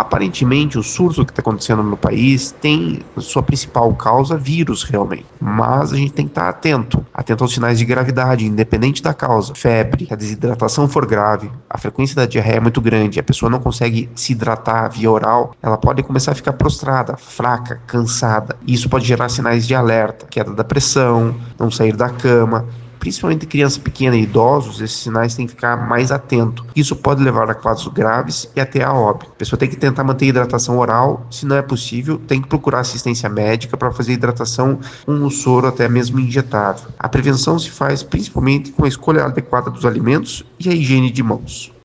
Aparentemente, o surto que está acontecendo no país tem sua principal causa vírus, realmente. Mas a gente tem que estar atento aos sinais de gravidade, independente da causa. Febre, se a desidratação for grave, a frequência da diarreia é muito grande, a pessoa não consegue se hidratar via oral, ela pode começar a ficar prostrada, fraca, cansada. Isso pode gerar sinais de alerta, queda da pressão, não sair da cama. Principalmente criança pequena e idosos, esses sinais tem que ficar mais atento. Isso pode levar a quadros graves e até a óbito. A pessoa tem que tentar manter a hidratação oral, se não é possível, tem que procurar assistência médica para fazer hidratação com um soro até mesmo injetável. A prevenção se faz principalmente com a escolha adequada dos alimentos e a higiene de mãos.